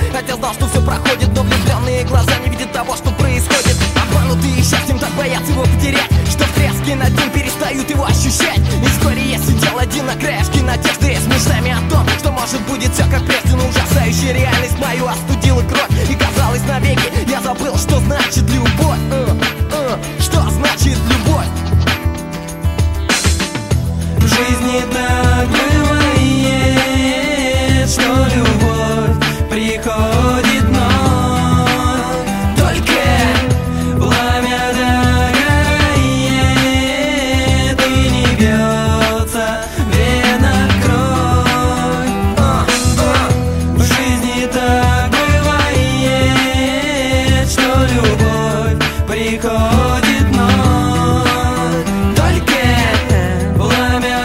хотя знал, что все проходит, но влюбленные глаза не видят того, что происходит. Обманутые счастьем так боятся его потерять, что в треске над ним перестают его ощущать. И вскоре я сидел один на краешке надежды, с мечтами о том, что может будет все как прежде. Но ужасающая реальность мою остудила кровь, и казалось навеки я забыл, что значит любовь. Что значит любовь? В жизни так бывает, что любовь приходит вновь. Только пламя догорает и не бьется вена кровь. В жизни так бывает, что любовь приходит вновь. Только пламя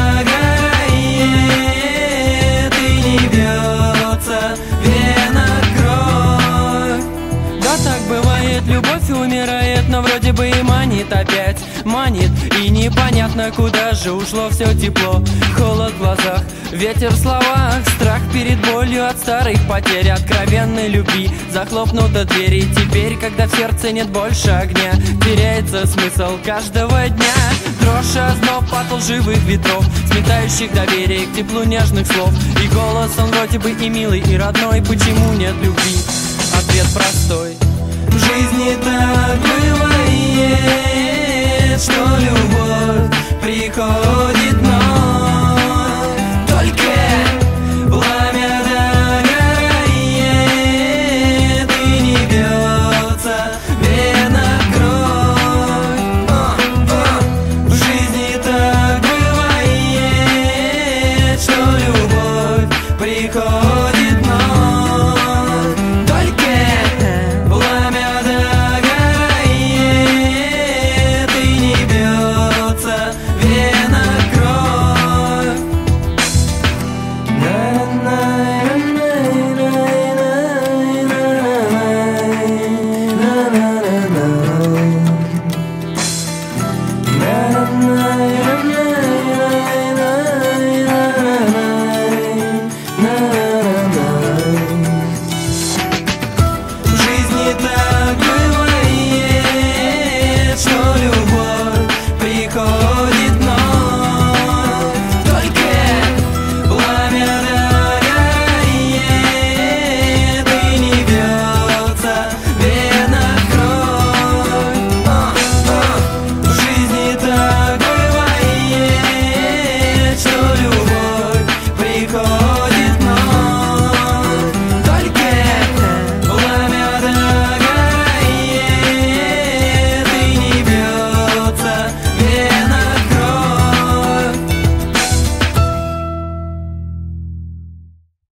догорает и не бьется вена кровь. Да, так бывает, любовь умирает, но вроде бы и манит опять. Манит, и непонятно, куда же ушло все тепло. Холод в глазах, ветер в словах, страх перед болью от старых потерь, откровенной любви. Захлопнута дверь, и теперь, когда в сердце нет больше огня, теряется смысл каждого дня. Дрожь, озноб от лживых ветров, сметающих доверие к теплу нежных слов. И голос, он вроде бы и милый, и родной. Почему нет любви? Ответ простой. В жизни так бывает, что любовь приходит вновь.